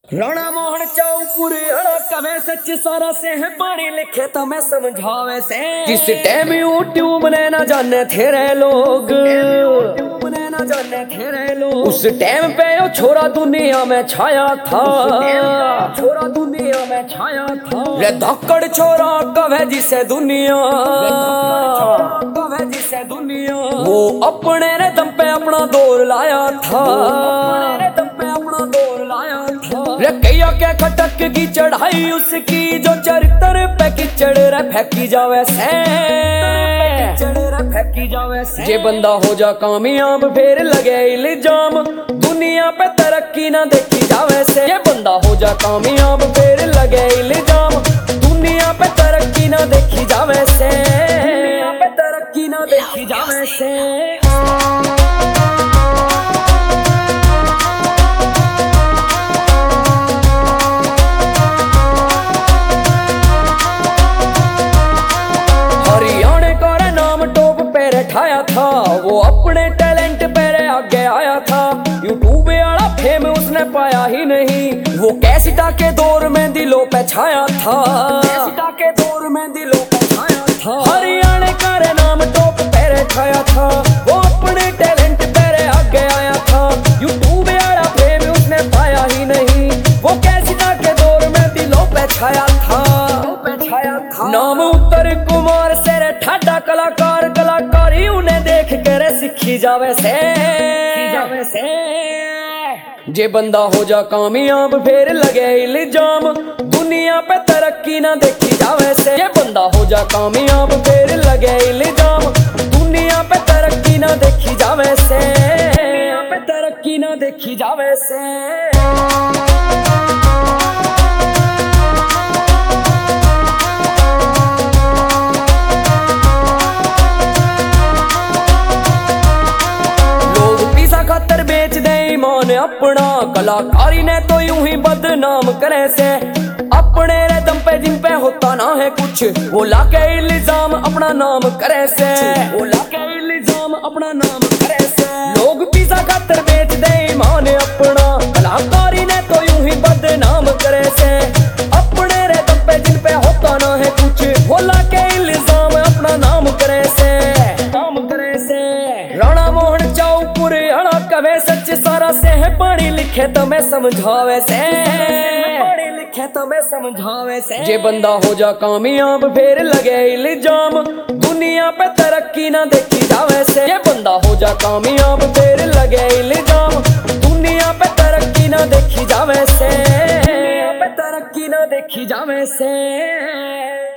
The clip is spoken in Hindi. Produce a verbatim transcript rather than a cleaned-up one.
राणा मोहन चौपुर कवे सच सारा से है पढ़ी लिखे तो मैं समझावे से जिस टाइम यूट्यूब ने ना जाने थे लोग ना जाने थे लोग उस टाइम पे वो छोरा दुनिया में छाया था छोरा दुनिया में छाया था रे धक्कड़ छोरा कवे जिसे दुनिया कवे जिसे दुनिया वो अपने रे दम पे अपना दौर लाया था दम पे अपना दौर लाया था रे कैया के खटक की चढ़ाई उसकी जो चरित्र पे कीचड़ रे फेंकी जावे से फेंकी जावे से जे बंदा हो जा कामयाब फिर लगे इल्जाम दुनिया पे तरक्की ना देखी जावे से ये बंदा हो जा कामयाब फिर लगे इल्जाम दुनिया पे तरक्की ना देखी जावे से दुनिया पे तरक्की ना देखी जावे से ठाया था वो अपने टैलेंट पे आगे आया था यूट्यूब वाला फेम उसने पाया ही नहीं वो कैसेटा के दौर में दिलों पे छाया था कैसेटा के दौर में दिलों पे छाया था हरियाणा का रे नाम टॉप पे छाया था वो अपने टैलेंट पे आगे आया था यूट्यूब वाला फेम उसने पाया ही नहीं वो कैसेटा के दौर में दिलों पे छाया था छाया था नाम उत्तर कुमार से ठाडा कलाकार कलाकारी उन्हें देख कर सीखी जावे से जावे से जे बंदा हो जा कामयाब फिर लगे इल्जाम दुनिया पे तरक्की ना देखी जावे से ये बंदा हो जा कामयाब फिर लगे इल्जाम दुनिया पे तरक्की ना देखी जावे से दुनिया पे तरक्की ना देखी जावे से खातर बेच दे ईमान अपना कलाकारी ने तो यूं ही बदनाम करे से अपने रे दम पे जिन पे होता ना है कुछ वो लाके इल्जाम अपना नाम करे से वो लाके इल्जाम अपना नाम करे से लोग पिज़्ज़ा खातर बेच दे ईमान अपना कलाकारी ने तो यूं ही बदनाम करे से अपने रे दम पे जिन पे होता ना है कुछ वो लाके इल्जाम अपना नाम करे से नाम करे से राणा मोहन चौपुर कवे सच सारा से है पढ़ी लिखे तो मैं समझावे से पढ़ी लिखे तो मैं समझावे से जे बंदा हो जा कामयाब फिर लगे इल्जाम दुनिया पे तरक्की ना देखी जावे से ये बंदा हो जा कामयाब फिर लगे इल्जाम दुनिया पे तरक्की ना देखी जावे से दुनिया पे तरक्की ना देखी जावे से।